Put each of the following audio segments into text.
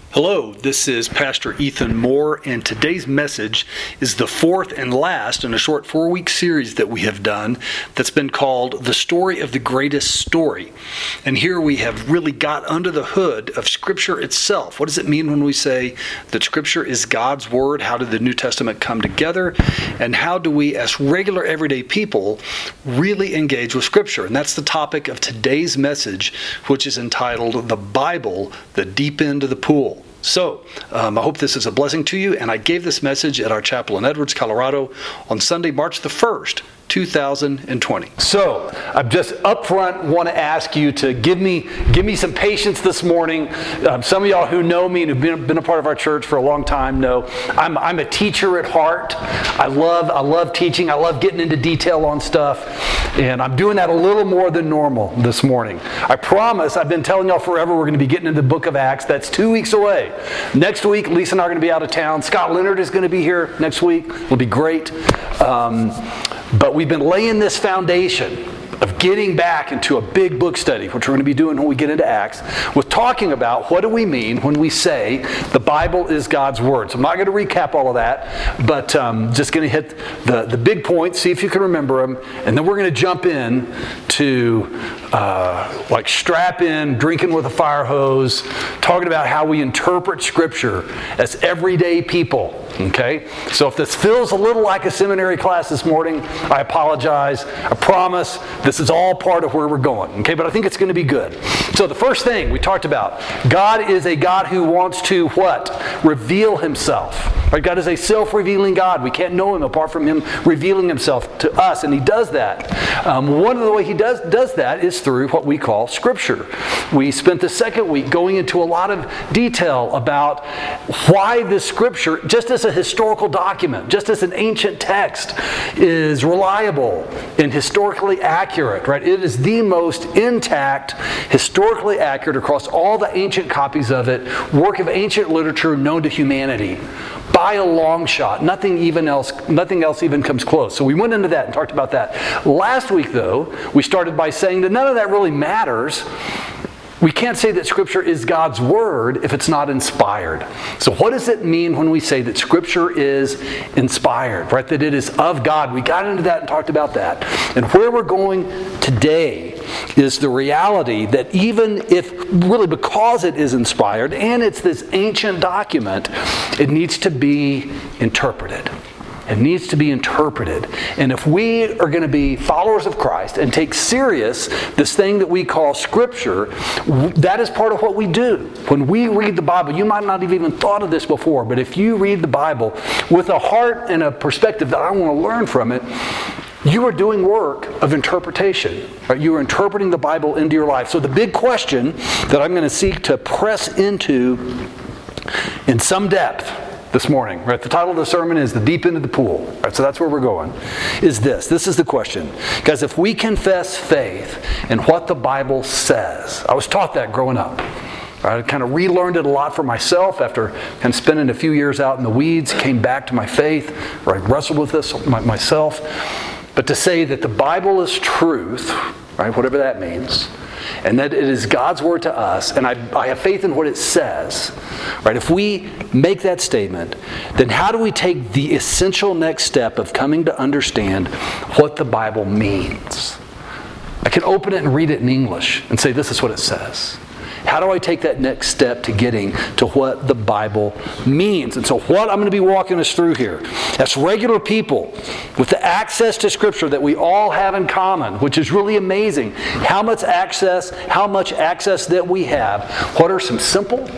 Hello, this is Pastor Ethan Moore, and today's message is the fourth and last in a short 4-week series that we have done that's been called The Story of the Greatest Story. And here we have really got under the hood of Scripture itself. What does it mean when we say that Scripture is God's Word? How did the New Testament come together? And how do we, as regular everyday people, really engage with Scripture? And that's the topic of today's message, which is entitled The Bible, the Deep End of the Pool. So, I hope this is a blessing to you, and I gave this message at our chapel in Edwards, Colorado on Sunday, March the 1st, 2020. So, I just up front want to ask you to give me some patience this morning. Some of y'all who know me and have been a part of our church for a long time know I'm a teacher at heart. I love teaching. I love getting into detail on stuff, and I'm doing that a little more than normal this morning. I promise, I've been telling y'all forever we're going to be getting into the book of Acts. That's 2 weeks away. Next week, Lisa and I are going to be out of town. Scott Leonard is going to be here next week. It'll be great. But we've been laying this foundation of getting back into a big book study, which we're going to be doing when we get into Acts, with talking about what do we mean when we say the Bible is God's Word. So I'm not going to recap all of that, but just going to hit the big points, see if you can remember them, and then we're going to jump in to like strap in, drinking with a fire hose, talking about how we interpret Scripture as everyday people. Okay? So if this feels a little like a seminary class this morning, I apologize. I promise this is all part of where we're going. Okay? But I think it's going to be good. So the first thing we talked about, God is a God who wants to what? Reveal Himself. Right? God is a self-revealing God. We can't know Him apart from Him revealing Himself to us, and He does that. One of the ways He does that is through what we call Scripture. We spent the second week going into a lot of detail about why this Scripture, just as a historical document, just as an ancient text, is reliable and historically accurate. Right? It is the most intact, historically accurate across all the ancient copies of it, work of ancient literature known to humanity. By a long shot. Nothing else even comes close. So we went into that and talked about that. Last week, though, we started by saying that none of that really matters. We can't say that Scripture is God's Word if it's not inspired. So what does it mean when we say that Scripture is inspired, right? That it is of God. We got into that and talked about that. And where we're going today is the reality that even if, really because it is inspired and it's this ancient document, it needs to be interpreted. It needs to be interpreted. And if we are going to be followers of Christ and take serious this thing that we call Scripture, that is part of what we do. When we read the Bible, you might not have even thought of this before, but if you read the Bible with a heart and a perspective that I want to learn from it, you are doing work of interpretation. Right? You are interpreting the Bible into your life. So the big question that I'm going to seek to press into in some depth this morning, right? The title of the sermon is The Deep End of the Pool. Right? So that's where we're going. Is this. This is the question. Guys, if we confess faith in what the Bible says, I was taught that growing up. I kind of relearned it a lot for myself after kind of spending a few years out in the weeds, came back to my faith, where I wrestled with this myself. But to say that the Bible is truth, right, whatever that means, and that it is God's Word to us, and I have faith in what it says, right? If we make that statement, then how do we take the essential next step of coming to understand what the Bible means? I can open it and read it in English and say, this is what it says. How do I take that next step to getting to what the Bible means? And so what I'm going to be walking us through here, as regular people with the access to Scripture that we all have in common, which is really amazing, how much access that we have. What are some simple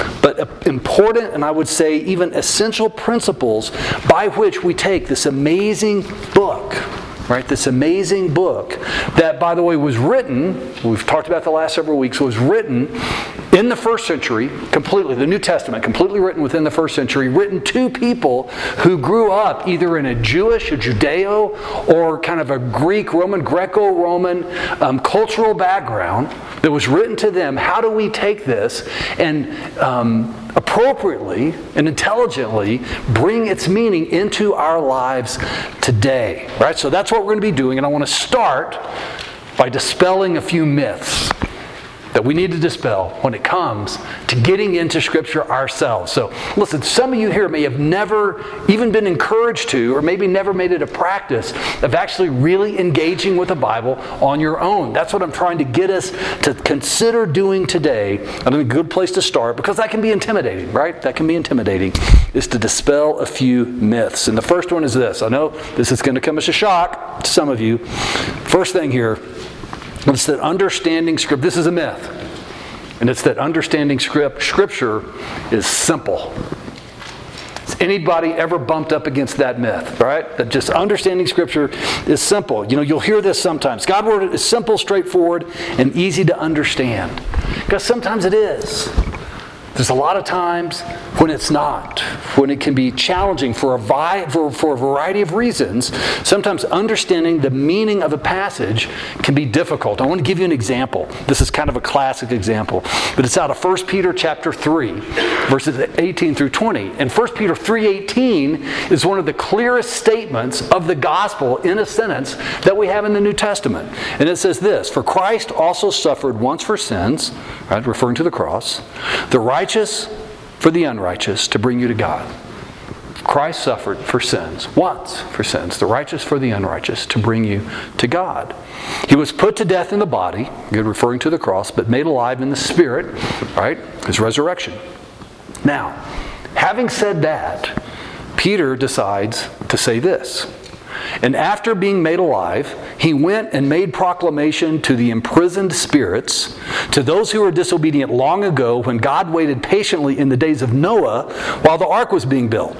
but important, and I would say even essential principles by which we take this amazing book, right? This amazing book that, by the way, was written, we've talked about the last several weeks, was written in the first century, completely, the New Testament, completely written within the first century, written to people who grew up either in a Jewish, a Judeo, or kind of a Greco-Roman cultural background that was written to them. How do we take this and appropriately and intelligently bring its meaning into our lives today? Right? So that's what we're going to be doing, and I want to start by dispelling a few myths that we need to dispel when it comes to getting into Scripture ourselves. So listen, some of you here may have never even been encouraged to, or maybe never made it a practice of actually really engaging with the Bible on your own. That's what I'm trying to get us to consider doing today. I think a good place to start, because that can be intimidating, right? That can be intimidating, is to dispel a few myths. And the first one is this. I know this is going to come as a shock to some of you. First thing here, it's that understanding Scripture, this is a myth, and it's that understanding Scripture is simple. Has anybody ever bumped up against that myth, right? That just understanding Scripture is simple. You know, you'll hear this sometimes. God's Word is simple, straightforward, and easy to understand. Because sometimes it is. There's a lot of times when it's not, when it can be challenging for a variety of reasons. Sometimes understanding the meaning of a passage can be difficult. I want to give you an example. This is kind of a classic example, but it's out of 1 Peter chapter 3, verses 18 through 20. And 1 Peter 3:18 is one of the clearest statements of the gospel in a sentence that we have in the New Testament. And it says this: "For Christ also suffered once for sins," right, referring to the cross, "the righteous for the unrighteous, to bring you to God." Christ suffered for sins, once for sins, the righteous for the unrighteous, to bring you to God. He was put to death in the body, referring to the cross, but made alive in the spirit, right? His resurrection. Now, having said that, Peter decides to say this: "And after being made alive, he went and made proclamation to the imprisoned spirits, to those who were disobedient long ago, when God waited patiently in the days of Noah while the ark was being built."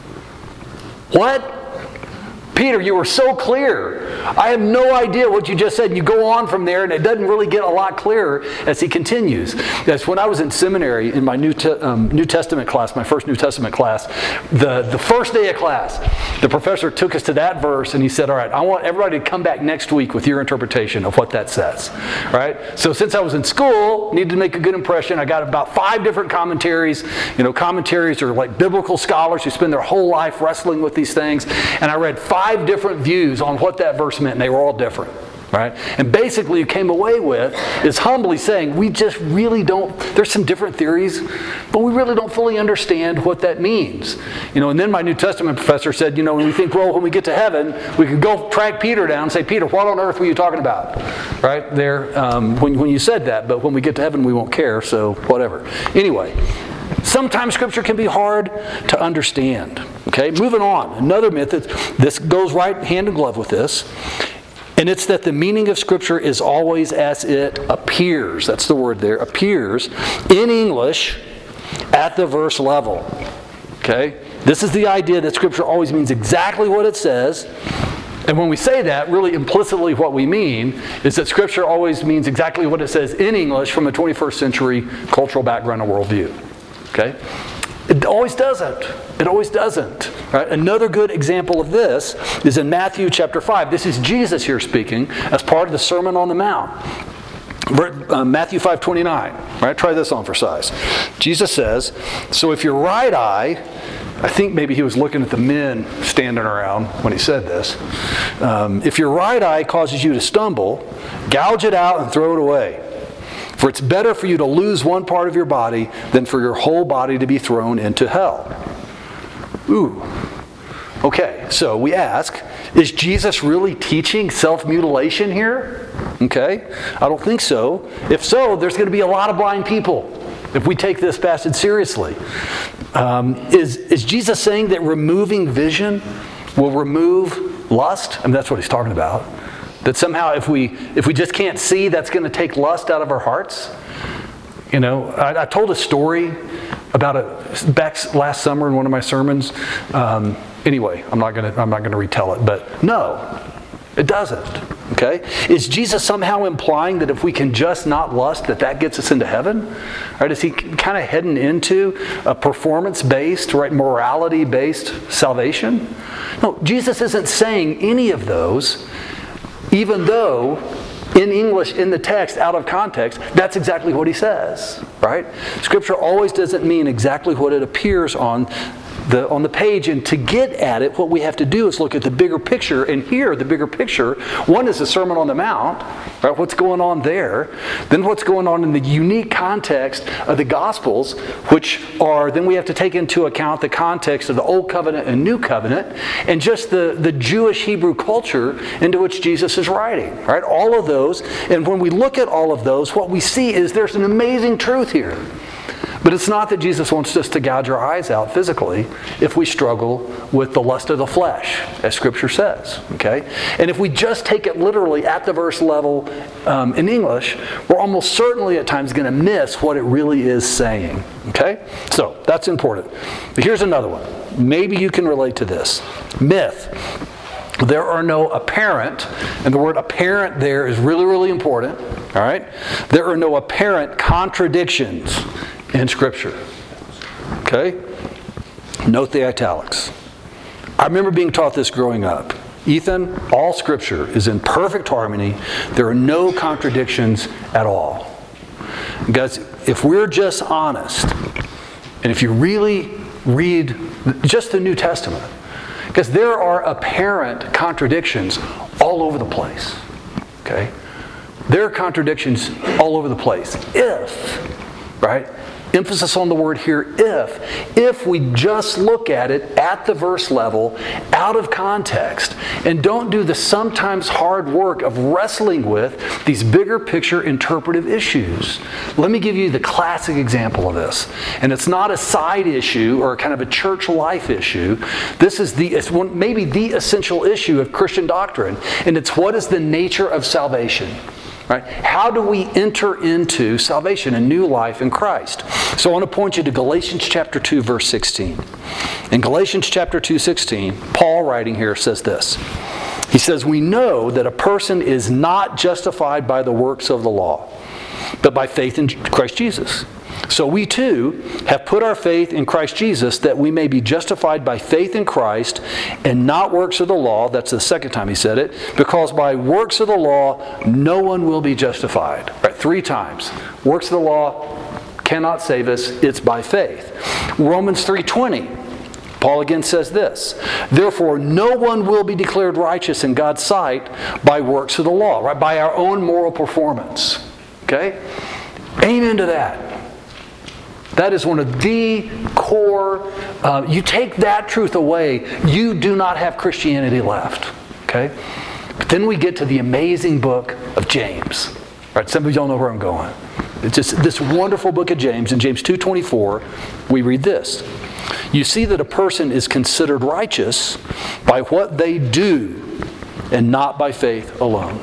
What? Peter, you were so clear. I have no idea what you just said. And you go on from there, and it doesn't really get a lot clearer as he continues. That's when I was in seminary in my New Testament class, my first New Testament class, the first day of class, the professor took us to that verse, and he said, "All right, I want everybody to come back next week with your interpretation of what that says." Right? So since I was in school, needed to make a good impression, I got about 5 different commentaries. You know, commentaries are like biblical scholars who spend their whole life wrestling with these things. And I read 5 different views on what that verse meant, and they were all different, right? And basically you came away with is humbly saying, we just really don't, there's some different theories, but we really don't fully understand what that means. You know, and then my New Testament professor said, you know, when we think, well, when we get to heaven, we could go track Peter down and say, "Peter, what on earth were you talking about?" Right there, when you said that, but when we get to heaven, we won't care, so whatever. Anyway, sometimes Scripture can be hard to understand. Okay, moving on. Another myth, this goes right hand in glove with this, and it's that the meaning of Scripture is always as it appears. That's the word there, appears, in English at the verse level. Okay? This is the idea that Scripture always means exactly what it says. And when we say that, really implicitly what we mean is that Scripture always means exactly what it says in English from a 21st century cultural background and worldview. Okay? It always doesn't. It always doesn't. Right? Another good example of this is in Matthew chapter 5. This is Jesus here speaking as part of the Sermon on the Mount. Matthew 5:29. Right? Try this on for size. Jesus says, "So if your right eye," I think maybe he was looking at the men standing around when he said this, "if your right eye causes you to stumble, gouge it out and throw it away. For it's better for you to lose one part of your body than for your whole body to be thrown into hell." Ooh. Okay, so we ask, is Jesus really teaching self-mutilation here? Okay, I don't think so. If so, there's going to be a lot of blind people if we take this passage seriously. Is Jesus saying that removing vision will remove lust? I mean, that's what he's talking about. That somehow if we just can't see, that's going to take lust out of our hearts. You know, I told a story about back last summer in one of my sermons. Anyway, I'm not going to retell it, but no, it doesn't. Okay, is Jesus somehow implying that if we can just not lust, that gets us into heaven? Right? Is he kind of heading into a performance-based, right, morality-based salvation? No, Jesus isn't saying any of those. Even though in English, in the text, out of context, that's exactly what he says, right? Scripture always doesn't mean exactly what it appears on the page. And to get at it, what we have to do is look at the bigger picture. And here, the bigger picture, one is the Sermon on the Mount, right? What's going on there? Then what's going on in the unique context of the Gospels, which are, then we have to take into account the context of the Old Covenant and New Covenant, and just the Jewish Hebrew culture into which Jesus is writing, right? All of those. And when we look at all of those, what we see is there's an amazing truth here. But it's not that Jesus wants us to gouge our eyes out physically if we struggle with the lust of the flesh, as Scripture says. Okay? And if we just take it literally at the verse level in English, we're almost certainly at times going to miss what it really is saying. Okay? So, that's important. But here's another one. Maybe you can relate to this. Myth. There are no apparent, and the word apparent there is really, really important. All right? There are no apparent contradictions in Scripture. Okay? Note the italics. I remember being taught this growing up. Ethan, all Scripture is in perfect harmony. There are no contradictions at all. Guys, if we're just honest, and if you really read just the New Testament, because there are apparent contradictions all over the place. Okay? There are contradictions all over the place. Right? Emphasis on the word here, if we just look at it at the verse level, out of context, and don't do the sometimes hard work of wrestling with these bigger picture interpretive issues. Let me give you the classic example of this. And it's not a side issue or kind of a church life issue. This is maybe the essential issue of Christian doctrine. And it's, what is the nature of salvation? Right? How do we enter into salvation, a new life in Christ? So I want to point you to Galatians chapter 2, verse 16. In Galatians chapter 2, 16, Paul writing here says this. He says, "We know that a person is not justified by the works of the law, but by faith in Christ Jesus. So we too have put our faith in Christ Jesus, that we may be justified by faith in Christ and not works of the law." That's the second time he said it. "Because by works of the law, no one will be justified." Right, 3 times. Works of the law cannot save us. It's by faith. Romans 3:20. Paul again says this. "Therefore, no one will be declared righteous in God's sight by works of the law," right? By our own moral performance. Okay? Amen to that. That is one of the core, you take that truth away, you do not have Christianity left. Okay? But then we get to the amazing book of James. Right? Some of y'all know where I'm going. It's just this wonderful book of James. In James 2:24, we read this. "You see that a person is considered righteous by what they do and not by faith alone."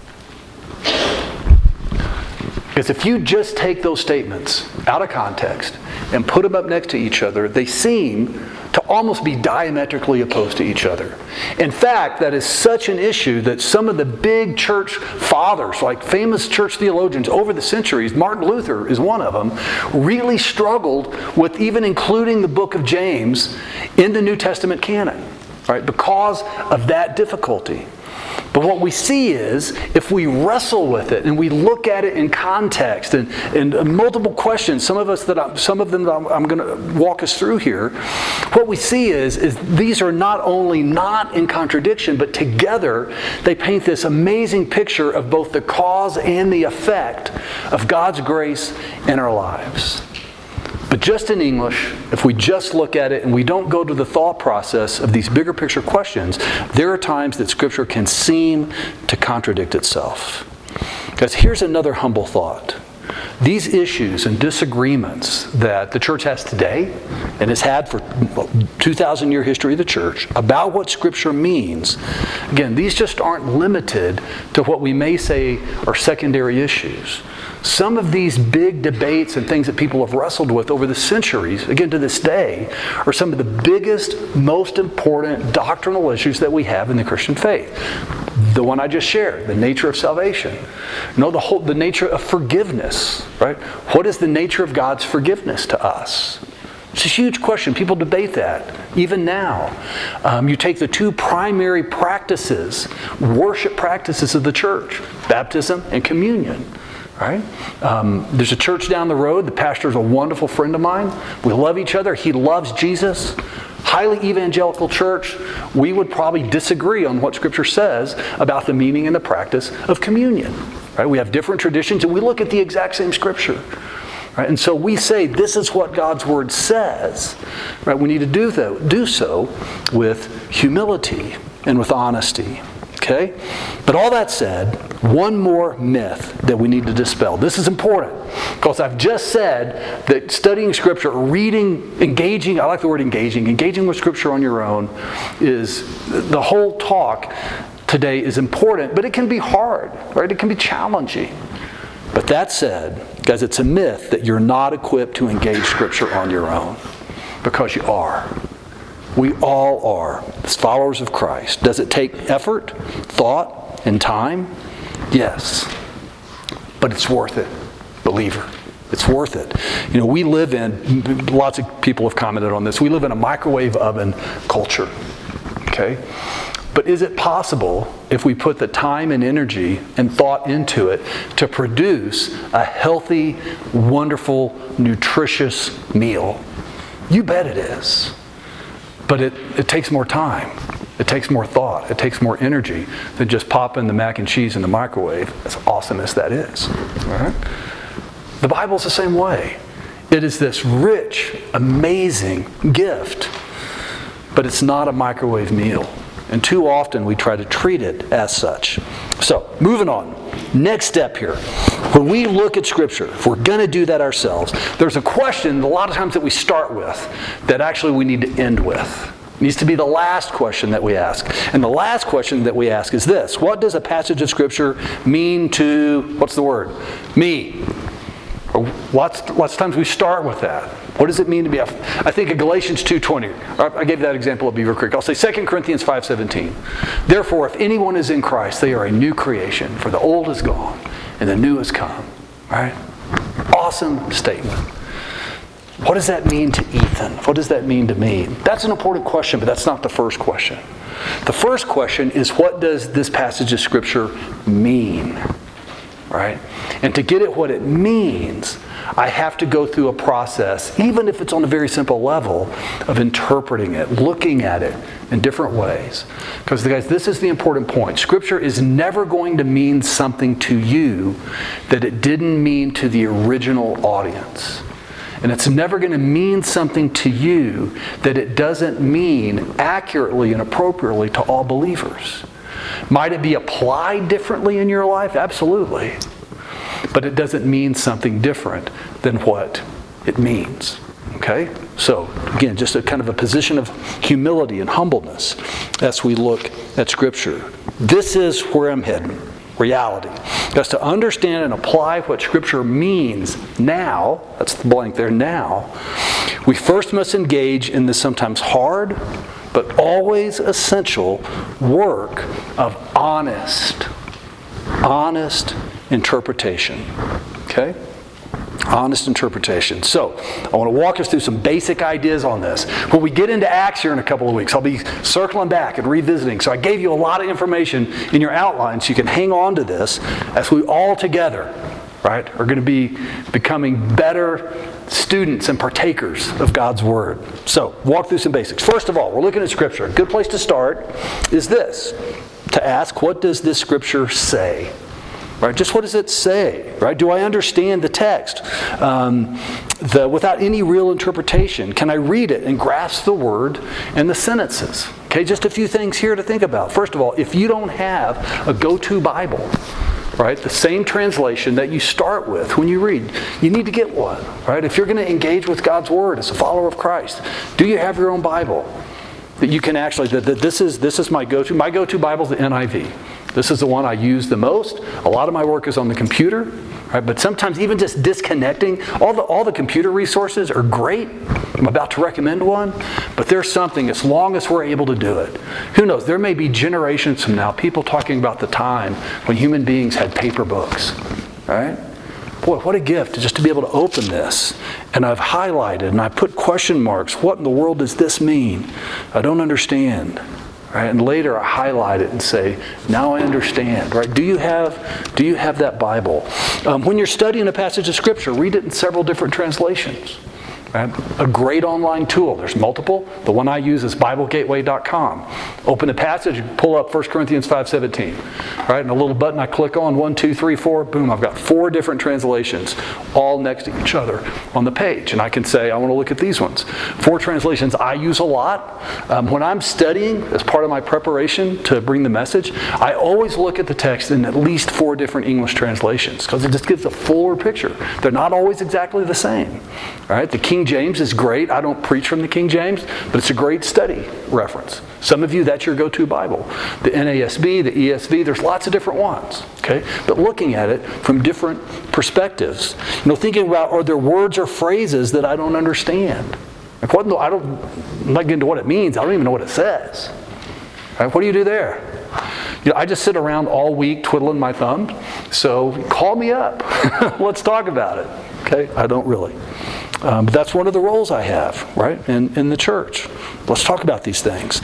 Because if you just take those statements out of context and put them up next to each other, they seem to almost be diametrically opposed to each other. In fact, that is such an issue that some of the big church fathers, like famous church theologians over the centuries, Martin Luther is one of them, really struggled with even including the book of James in the New Testament canon, right? Because of that difficulty. But what we see is, if we wrestle with it and we look at it in context and multiple questions, some of them I'm going to walk us through here, what we see is these are not only not in contradiction, but together they paint this amazing picture of both the cause and the effect of God's grace in our lives. But just in English, if we just look at it and we don't go to the thought process of these bigger picture questions, there are times that Scripture can seem to contradict itself. Because here's another humble thought. These issues and disagreements that the church has today and has had for 2,000-year history of the church about what Scripture means, again, these just aren't limited to what we may say are secondary issues. Some of these big debates and things that people have wrestled with over the centuries, again to this day, are some of the biggest, most important doctrinal issues that we have in the Christian faith. The one I just shared, the nature of salvation. The nature of forgiveness, right? What is the nature of God's forgiveness to us? It's a huge question. People debate that, even now. You take the two primary practices, worship practices of the church, baptism and communion. Right? There's a church down the road. The pastor is a wonderful friend of mine. We love each other. He loves Jesus. Highly evangelical church. We would probably disagree on what Scripture says about the meaning and the practice of communion. Right? We have different traditions, and we look at the exact same Scripture. Right? And so we say this is what God's Word says. Right? We need to do so with humility and with honesty. Okay? But all that said, one more myth that we need to dispel. This is important because I've just said that studying Scripture, reading, engaging, I like the word engaging with Scripture on your own is, the whole talk today is important, but it can be hard, right? It can be challenging. But that said, guys, it's a myth that you're not equipped to engage Scripture on your own, because you are. We all are, as followers of Christ. Does it take effort, thought, and time? Yes. But it's worth it, believer. It's worth it. You know, we live in, lots of people have commented on this, we live in a microwave oven culture. Okay? But is it possible, if we put the time and energy and thought into it, to produce a healthy, wonderful, nutritious meal? You bet it is. But it takes more time. It takes more thought. It takes more energy than just popping the mac and cheese in the microwave, as awesome as that is. Right? The Bible's the same way. It is this rich, amazing gift, but it's not a microwave meal. And too often we try to treat it as such. So, moving on. Next step here. When we look at Scripture, if we're going to do that ourselves, there's a question a lot of times that we start with that actually we need to end with. It needs to be the last question that we ask. And the last question that we ask is this: what does a passage of Scripture mean to, what's the word? Me. Lots of times we start with that. What does it mean to be? I think of Galatians 2:20. I gave that example at Beaver Creek. I'll say 2 Corinthians 5:17. Therefore, if anyone is in Christ, they are a new creation. For the old is gone and the new has come. Right? Awesome statement. What does that mean to Ethan? What does that mean to me? That's an important question, but that's not the first question. The first question is, what does this passage of Scripture mean? Right? And to get at what it means, I have to go through a process, even if it's on a very simple level, of interpreting it, looking at it in different ways. Because, guys, this is the important point. Scripture is never going to mean something to you that it didn't mean to the original audience. And it's never going to mean something to you that it doesn't mean accurately and appropriately to all believers. Might it be applied differently in your life? Absolutely. But it doesn't mean something different than what it means. Okay? So, again, just a kind of a position of humility and humbleness as we look at Scripture. This is where I'm heading. Reality. That's to understand and apply what Scripture means now, that's the blank there, now, we first must engage in this sometimes hard, but always essential work of honest interpretation. Okay? Honest interpretation. So, I want to walk us through some basic ideas on this. When we get into Acts here in a couple of weeks, I'll be circling back and revisiting. So I gave you a lot of information in your outline so you can hang on to this as we all together, right, are going to be becoming better students and partakers of God's Word. So, walk through some basics. First of all, we're looking at Scripture. A good place to start is this: to ask, what does this Scripture say? Right? Just what does it say? Right? Do I understand the text without any real interpretation? Can I read it and grasp the word and the sentences? Okay, just a few things here to think about. First of all, if you don't have a go-to Bible, right, the same translation that you start with when you read, you need to get one. Right? If you're going to engage with God's Word as a follower of Christ, do you have your own Bible that you can actually? This is my go-to. My go-to Bible is the NIV. This is the one I use the most. A lot of my work is on the computer, right? But sometimes even just disconnecting, all the computer resources are great. I'm about to recommend one, but there's something, as long as we're able to do it. Who knows, there may be generations from now, people talking about the time when human beings had paper books, right? boy, what a gift just to be able to open this. And I've highlighted and I put question marks. What in the world does this mean? I don't understand. Right? And later I highlight it and say, now I understand. Right? Do you have that Bible? When you're studying a passage of Scripture, read it in several different translations. Right? A great online tool. There's multiple. The one I use is BibleGateway.com. Open a passage, pull up 1 Corinthians 5:17. Right? And a little button I click on, 1, 2, 3, 4, boom, I've got 4 different translations all next to each other on the page. And I can say, I want to look at these ones. 4 translations I use a lot. When I'm studying, as part of my preparation to bring the message, I always look at the text in at least 4 different English translations because it just gives a fuller picture. They're not always exactly the same. Right? The King James is great. I don't preach from the King James, but it's a great study reference. Some of you, that's your go-to Bible. The NASB, the ESV, there's lots of different ones. Okay? But looking at it from different perspectives. Thinking about, are there words or phrases that I don't understand? Like I'm not getting into what it means. I don't even know what it says. Right? What do you do there? I just sit around all week twiddling my thumbs. So call me up. Let's talk about it. Okay? I don't really. But that's one of the roles I have, right, in the church. Let's talk about these things.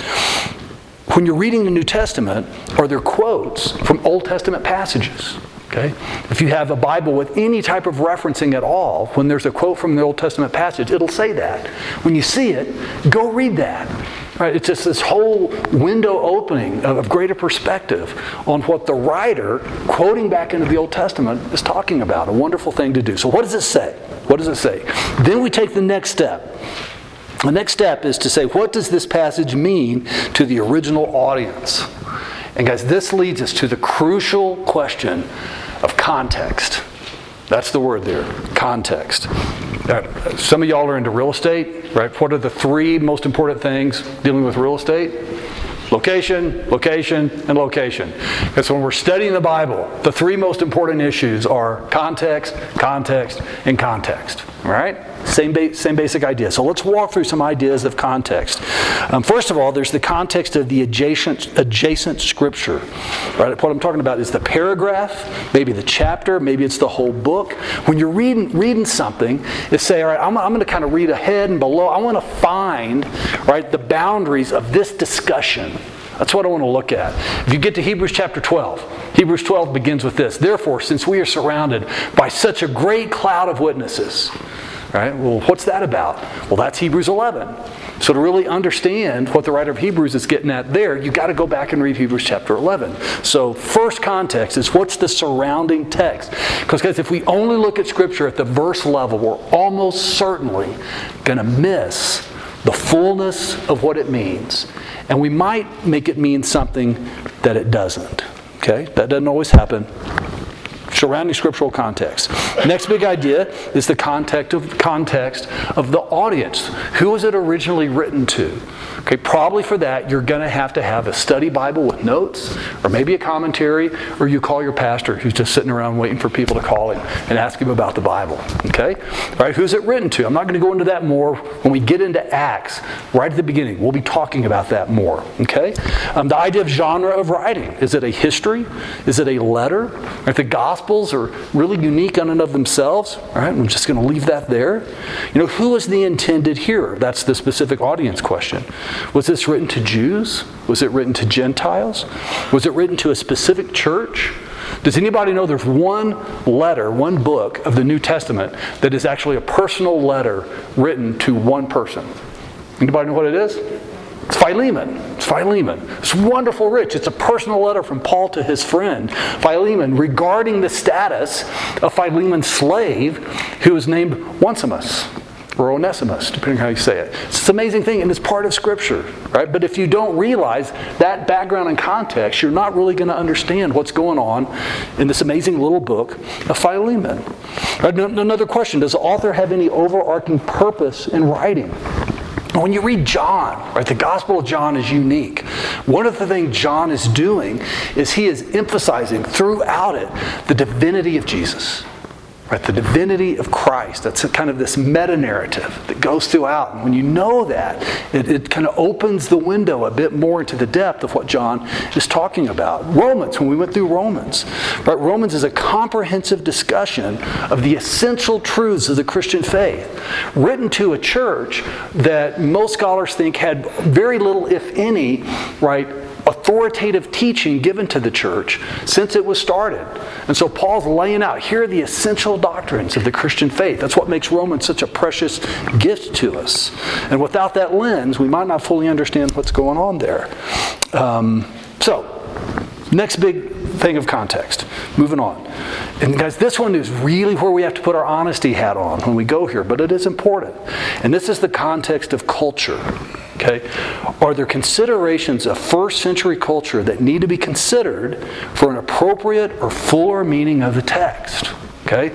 When you're reading the New Testament, are there quotes from Old Testament passages? Okay? If you have a Bible with any type of referencing at all, when there's a quote from the Old Testament passage, it'll say that. When you see it, go read that. Right? It's just this whole window opening of greater perspective on what the writer, quoting back into the Old Testament, is talking about. A wonderful thing to do. So what does it say? What does it say? Then we take the next step. The next step is to say, what does this passage mean to the original audience? And guys, this leads us to the crucial question of context. That's the word there, context. Some of y'all are into real estate, right? What are the 3 most important things dealing with real estate? Location, location, and location. Because when we're studying the Bible, the 3 most important issues are context, context, and context. All right? Same basic idea. So let's walk through some ideas of context. First of all, there's the context of the adjacent scripture. Right? What I'm talking about is the paragraph, maybe the chapter, maybe it's the whole book. When you're reading something, it's say, all right, I'm going to kind of read ahead and below. I want to find, right, the boundaries of this discussion. That's what I want to look at. If you get to Hebrews chapter 12, Hebrews 12 begins with this. Therefore, since we are surrounded by such a great cloud of witnesses, right? Well, what's that about? Well, that's Hebrews 11. So to really understand what the writer of Hebrews is getting at there, you've got to go back and read Hebrews chapter 11. So first context is what's the surrounding text? Because guys, if we only look at Scripture at the verse level, we're almost certainly going to miss the fullness of what it means. And we might make it mean something that it doesn't. Okay? That doesn't always happen. Surrounding scriptural context. Next big idea is the context of the audience. Who was it originally written to? Okay, probably for that you're going to have a study Bible with notes, or maybe a commentary, or you call your pastor who's just sitting around waiting for people to call him and ask him about the Bible. Okay? All right, who's it written to? I'm not going to go into that more when we get into Acts. Right at the beginning, we'll be talking about that more. Okay? The idea of genre of writing. Is it a history? Is it a letter? Right, the Gospels are really unique in and of themselves. All right, I'm just going to leave that there. Who is the intended hearer? That's the specific audience question. Was this written to Jews? Was it written to Gentiles? Was it written to a specific church? Does anybody know there's one book of the New Testament that is actually a personal letter written to one person? Anybody know what it is? It's Philemon. It's wonderful rich. It's a personal letter from Paul to his friend Philemon regarding the status of Philemon's slave who is named Onesimus. Or Onesimus, depending on how you say it. It's an amazing thing, and it's part of Scripture, right? But if you don't realize that background and context, you're not really going to understand what's going on in this amazing little book of Philemon. Right, another question, does the author have any overarching purpose in writing? When you read John, right, the Gospel of John is unique. One of the things John is doing is he is emphasizing throughout it the divinity of Jesus. Right, the divinity of Christ. That's kind of this meta-narrative that goes throughout. And when you know that, it kind of opens the window a bit more into the depth of what John is talking about. Romans, when we went through Romans, right, Romans is a comprehensive discussion of the essential truths of the Christian faith, written to a church that most scholars think had very little, if any, right, authoritative teaching given to the church since it was started. And so Paul's laying out, here are the essential doctrines of the Christian faith. That's what makes Romans such a precious gift to us. And without that lens, we might not fully understand what's going on there. So, next big thing of context. Moving on. And guys, this one is really where we have to put our honesty hat on when we go here, but it is important. And this is the context of culture. Okay? Are there considerations of first century culture that need to be considered for an appropriate or fuller meaning of the text? Okay?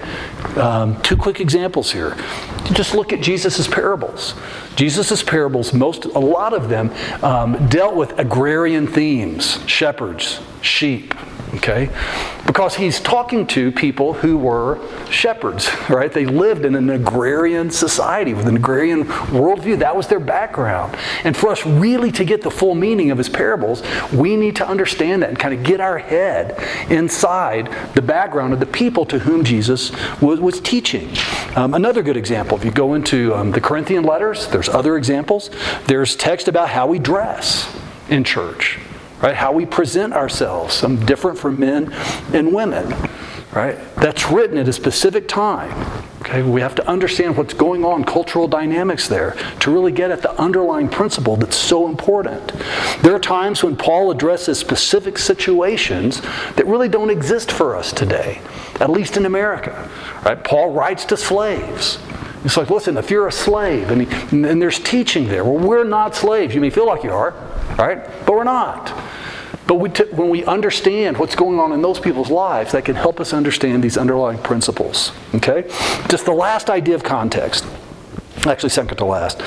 Two quick examples here. Just look at Jesus' parables. Jesus' parables, a lot of them dealt with agrarian themes, shepherds, sheep. Okay? Because he's talking to people who were shepherds, right? They lived in an agrarian society with an agrarian worldview. That was their background. And for us really to get the full meaning of his parables, we need to understand that and kind of get our head inside the background of the people to whom Jesus was teaching. Another good example, if you go into the Corinthian letters, there's other examples. There's text about how we dress in church. Right? How we present ourselves, some different for men and women. Right? That's written at a specific time. Okay? We have to understand what's going on, cultural dynamics there, to really get at the underlying principle that's so important. There are times when Paul addresses specific situations that really don't exist for us today, at least in America. Right? Paul writes to slaves. It's like, listen, if you're a slave, and there's teaching there. Well, we're not slaves. You may feel like you are, right? But we're not. But when we understand what's going on in those people's lives, that can help us understand these underlying principles. Okay? Just the last idea of context, actually second to last,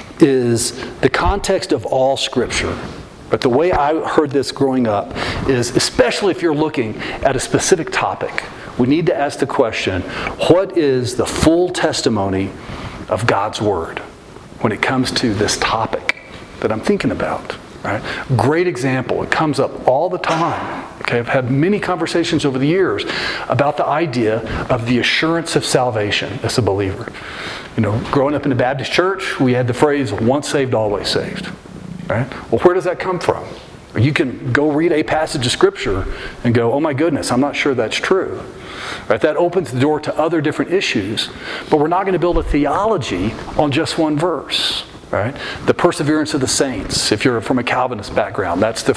is the context of all Scripture. But the way I heard this growing up is, especially if you're looking at a specific topic, we need to ask the question, what is the full testimony of God's Word when it comes to this topic that I'm thinking about? Right? Great example. It comes up all the time. Okay, I've had many conversations over the years about the idea of the assurance of salvation as a believer. You know, growing up in the Baptist church, we had the phrase, once saved, always saved. Right? Well, where does that come from? You can go read a passage of Scripture and go, oh my goodness, I'm not sure that's true. Right? That opens the door to other different issues, but we're not going to build a theology on just one verse. Right? The perseverance of the saints, if you're from a Calvinist background, that's the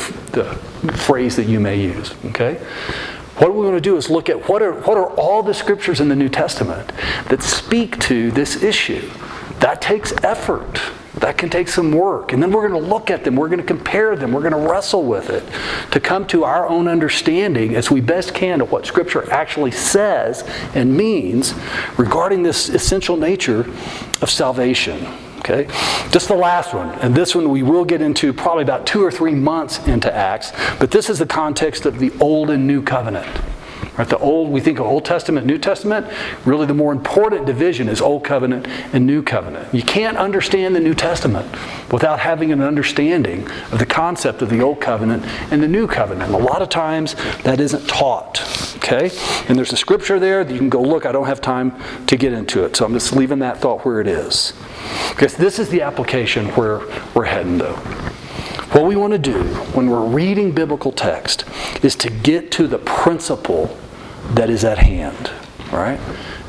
phrase that you may use. Okay? What we want to do is look at what are all the Scriptures in the New Testament that speak to this issue. That takes effort. That can take some work. And then we're going to look at them. We're going to compare them. We're going to wrestle with it to come to our own understanding as we best can of what Scripture actually says and means regarding this essential nature of salvation. Okay? Just the last one, and this one we will get into probably about 2 or 3 months into Acts, but this is the context of the Old and New Covenant. Right? We think of Old Testament, New Testament. Really the more important division is Old Covenant and New Covenant. You can't understand the New Testament without having an understanding of the concept of the Old Covenant and the New Covenant. A lot of times that isn't taught. Okay? And there's a scripture there that you can go look. I don't have time to get into it, so I'm just leaving that thought where it is. Because this is the application where we're heading though. What we want to do when we're reading biblical text is to get to the principle that is at hand. All right?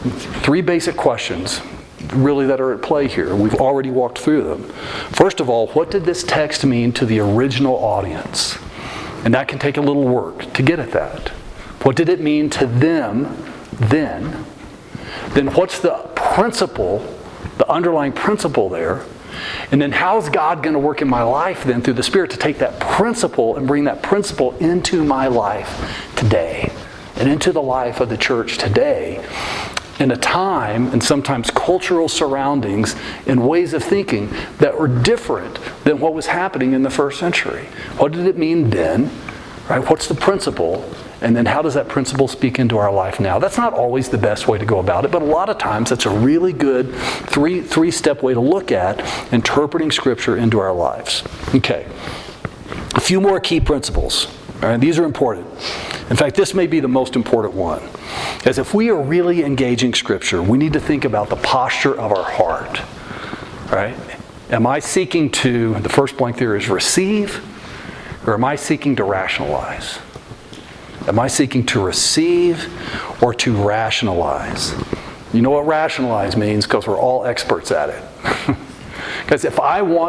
3 basic questions really that are at play here. We've already walked through them. First of all, what did this text mean to the original audience? And that can take a little work to get at that. What did it mean to them then? Then what's the principle, the underlying principle there? And then how's God going to work in my life then through the Spirit to take that principle and bring that principle into my life today and into the life of the church today in a time and sometimes cultural surroundings and ways of thinking that were different than what was happening in the first century? What did it mean then? Right? What's the principle? And then how does that principle speak into our life now? That's not always the best way to go about it, but a lot of times that's a really good three-step way to look at interpreting Scripture into our lives. Okay. A few more key principles. All right, these are important. In fact, this may be the most important one. As if we are really engaging Scripture, we need to think about the posture of our heart. Right? Am I seeking to, the first blank there is receive, or am I seeking to rationalize? Am I seeking to receive or to rationalize? You know what rationalize means, because we're all experts at it. Because if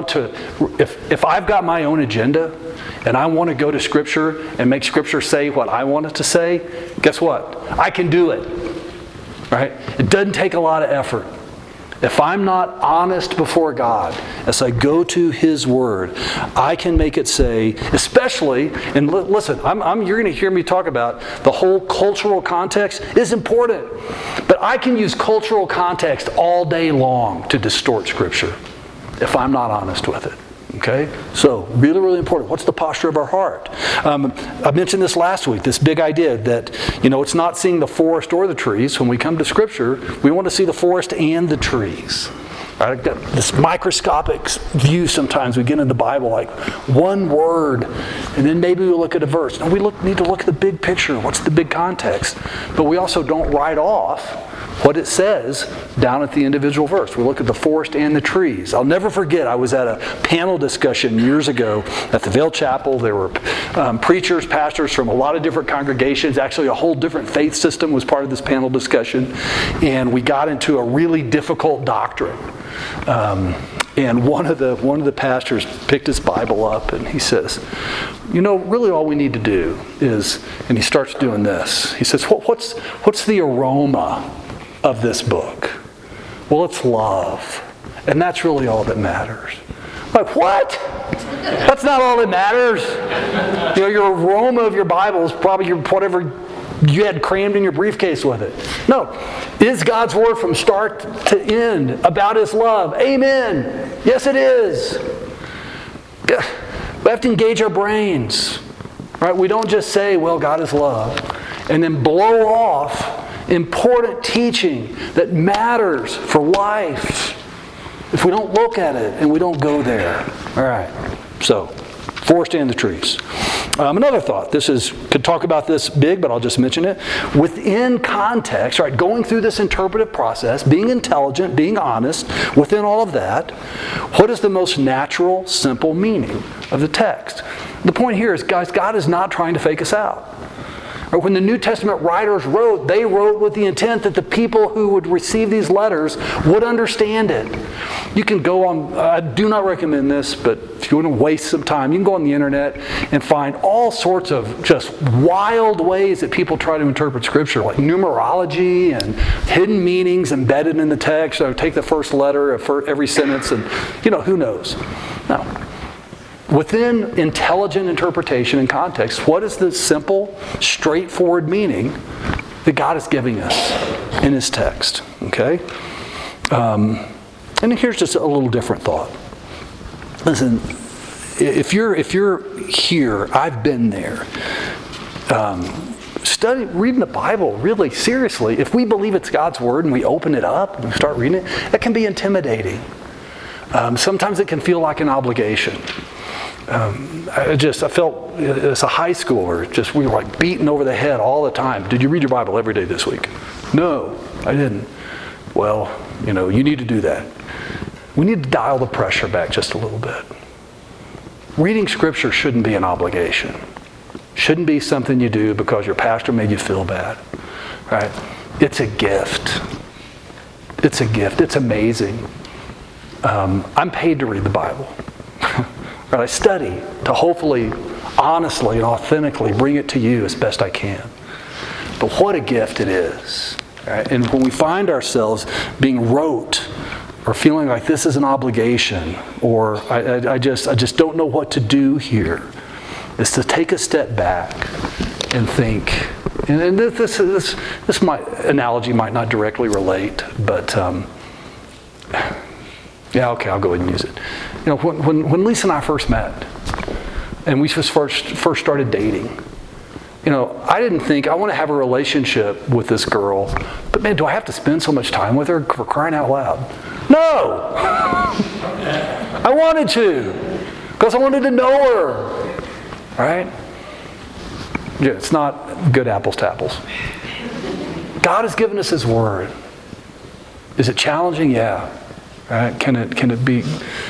I've got my own agenda and I want to go to Scripture and make Scripture say what I want it to say, guess what? I can do it. Right? It doesn't take a lot of effort. If I'm not honest before God as I go to His Word, I can make it say, especially, and listen, you're going to hear me talk about the whole cultural context is important. But I can use cultural context all day long to distort Scripture if I'm not honest with it. Okay? So, really, really important. What's the posture of our heart? I mentioned this last week, this big idea that, it's not seeing the forest or the trees. When we come to Scripture, we want to see the forest and the trees. Right? I've got this microscopic view sometimes. We get into the Bible like one word, and then maybe we look at a verse. And we need to look at the big picture. What's the big context? But we also don't write off what it says down at the individual verse. We look at the forest and the trees. I'll never forget, I was at a panel discussion years ago at the Vail Chapel. There were preachers, pastors from a lot of different congregations. Actually, a whole different faith system was part of this panel discussion. And we got into a really difficult doctrine. And one of the pastors picked his Bible up and he says, really all we need to do is, and he starts doing this. He says, what's the aroma of this book? Well, it's love. And that's really all that matters. Like, what? That's not all that matters. Your aroma of your Bible is probably whatever you had crammed in your briefcase with it. No. Is God's Word from start to end about His love? Amen. Yes, it is. We have to engage our brains. Right? We don't just say, well, God is love, and then blow off important teaching that matters for life if we don't look at it and we don't go there. All right. So, forest and the trees. Another thought. Could talk about this big, but I'll just mention it. Within context, right, going through this interpretive process, being intelligent, being honest, within all of that, what is the most natural, simple meaning of the text? The point here is, guys, God is not trying to fake us out. When the New Testament writers wrote, they wrote with the intent that the people who would receive these letters would understand it. You can go on, I do not recommend this, but if you want to waste some time, you can go on the internet and find all sorts of just wild ways that people try to interpret Scripture, like numerology and hidden meanings embedded in the text. So take the first letter of every sentence and, who knows? No. Within intelligent interpretation and context, what is the simple, straightforward meaning that God is giving us in His text? Okay? And here's just a little different thought. Listen, if you're here, I've been there. Reading the Bible really seriously, if we believe it's God's Word and we open it up and we start reading it, it can be intimidating. Sometimes it can feel like an obligation. I felt as a high schooler, we were like beaten over the head all the time. Did you read your Bible every day this week? No, I didn't. Well, you need to do that. We need to dial the pressure back just a little bit. Reading Scripture shouldn't be an obligation. Shouldn't be something you do because your pastor made you feel bad. Right? It's a gift. It's a gift. It's amazing. I'm paid to read the Bible. Right? I study to hopefully, honestly, and authentically bring it to you as best I can. But what a gift it is. Right? And when we find ourselves being rote or feeling like this is an obligation, or I just don't know what to do here, is to take a step back and think. And this analogy might not directly relate, but yeah, okay, I'll go ahead and use it. When Lisa and I first met, and we just first started dating, I didn't think I want to have a relationship with this girl, but man, do I have to spend so much time with her for crying out loud? No! I wanted to, because I wanted to know her, right? Yeah, it's not good apples to apples. God has given us His Word. Is it challenging? Yeah. Right? Can it be?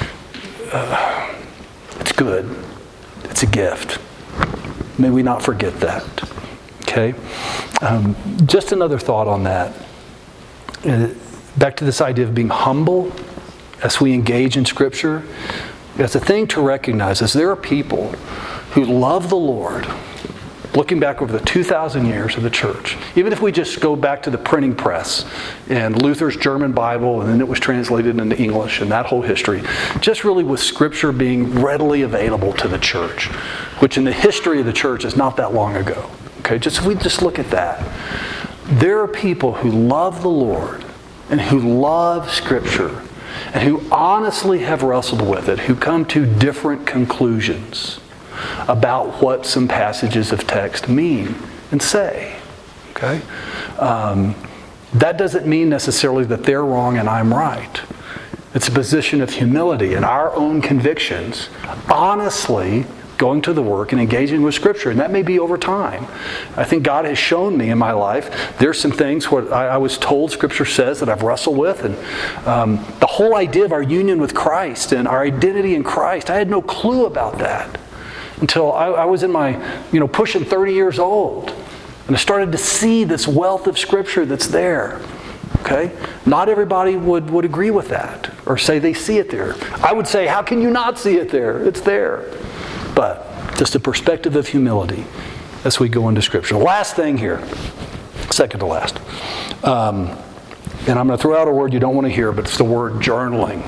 It's good. It's a gift. May we not forget that. Okay? Just another thought on that. Back to this idea of being humble as we engage in Scripture. It's a thing to recognize is there are people who love the Lord, looking back over the 2,000 years of the church. Even if we just go back to the printing press and Luther's German Bible, and then it was translated into English, and that whole history, just really with Scripture being readily available to the church, which in the history of the church is not that long ago. Okay, if we just look at that. There are people who love the Lord and who love Scripture and who honestly have wrestled with it, who come to different conclusions about what some passages of text mean and say. Okay? That doesn't mean necessarily that they're wrong and I'm right. It's a position of humility in our own convictions, honestly going to the work and engaging with Scripture. And that may be over time. I think God has shown me in my life, there's some things what I was told Scripture says that I've wrestled with. And the whole idea of our union with Christ and our identity in Christ, I had no clue about that until I was in my, pushing 30 years old. And I started to see this wealth of Scripture that's there. Okay? Not everybody would agree with that or say they see it there. I would say, how can you not see it there? It's there. But just a perspective of humility as we go into Scripture. The last thing here, second to last. And I'm going to throw out a word you don't want to hear, but it's the word journaling.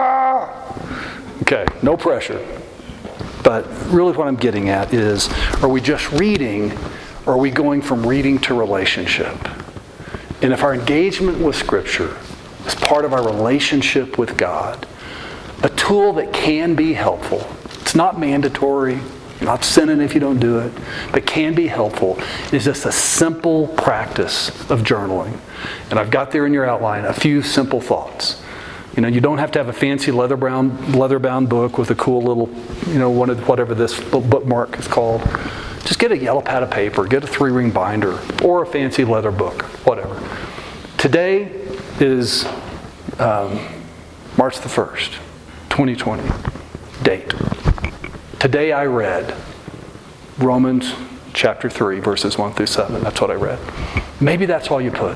Okay, no pressure. But really what I'm getting at is, are we just reading, or are we going from reading to relationship? And if our engagement with Scripture is part of our relationship with God, a tool that can be helpful, it's not mandatory, you're not sinning if you don't do it, but can be helpful, is just a simple practice of journaling. And I've got there in your outline a few simple thoughts. You don't have to have a fancy leather-bound book with a cool little, whatever this bookmark is called. Just get a yellow pad of paper, get a 3-ring binder, or a fancy leather book, whatever. Today is March the 1st, 2020. Date. Today I read Romans chapter 3, verses 1 through 7. That's what I read. Maybe that's all you put.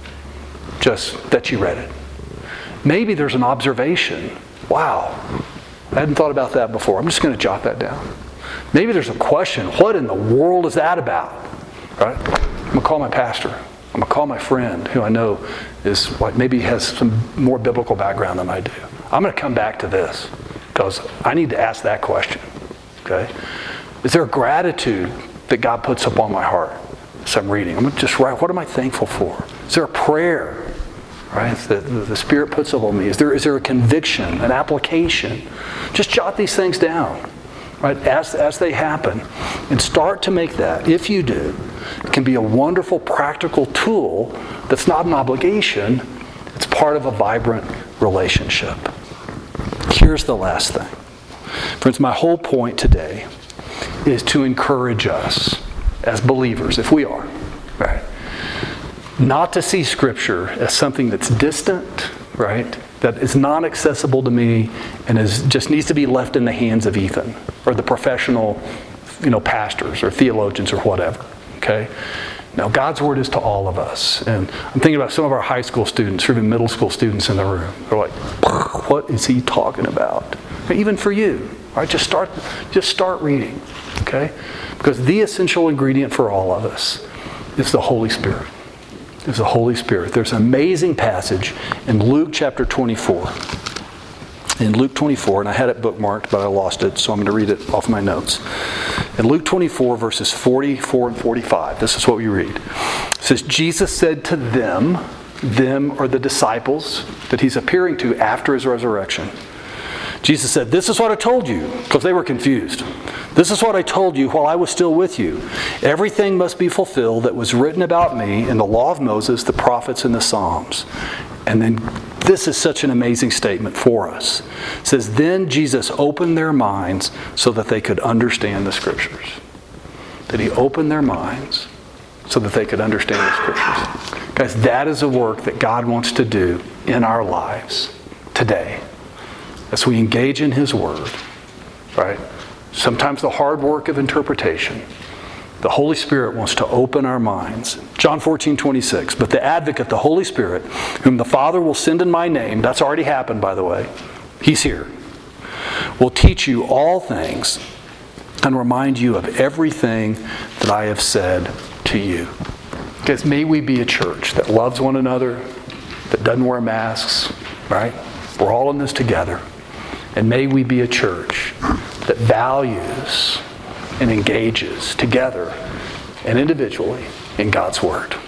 Just that you read it. Maybe there's an observation. Wow, I hadn't thought about that before. I'm just going to jot that down. Maybe there's a question. What in the world is that about? Right? I'm going to call my pastor. I'm going to call my friend who I know is maybe has some more biblical background than I do. I'm going to come back to this because I need to ask that question. Okay? Is there a gratitude that God puts upon my heart as I'm reading? I'm going to just write, what am I thankful for? Is there a prayer? Right? That the Spirit puts upon me. Is there a conviction, an application? Just jot these things down, right? As they happen, and start to make that. If you do, it can be a wonderful practical tool that's not an obligation. It's part of a vibrant relationship. Here's the last thing. Friends, my whole point today is to encourage us as believers, if we are, right? Not to see Scripture as something that's distant, right? That is not accessible to me and just needs to be left in the hands of Ethan or the professional, pastors or theologians or whatever. Okay? Now, God's Word is to all of us. And I'm thinking about some of our high school students or even middle school students in the room. They're like, what is he talking about? Even for you, right? Just start reading. Okay? Because the essential ingredient for all of us is the Holy Spirit. Is the Holy Spirit. There's an amazing passage in Luke chapter 24. In Luke 24, and I had it bookmarked, but I lost it, so I'm going to read it off my notes. In Luke 24, verses 44 and 45, this is what we read. It says, Jesus said to them are the disciples that he's appearing to after his resurrection. Jesus said, this is what I told you, because they were confused. This is what I told you while I was still with you. Everything must be fulfilled that was written about me in the law of Moses, the prophets, and the Psalms. And then this is such an amazing statement for us. It says, then Jesus opened their minds so that they could understand the Scriptures. That He opened their minds so that they could understand the Scriptures. Guys, that is a work that God wants to do in our lives today. As we engage in His Word, right? Sometimes the hard work of interpretation. The Holy Spirit wants to open our minds. John 14:26. But the Advocate, the Holy Spirit, whom the Father will send in my name, that's already happened, by the way. He's here. Will teach you all things and remind you of everything that I have said to you. Because may we be a church that loves one another, that doesn't wear masks, right? We're all in this together. And may we be a church that values and engages together and individually in God's Word.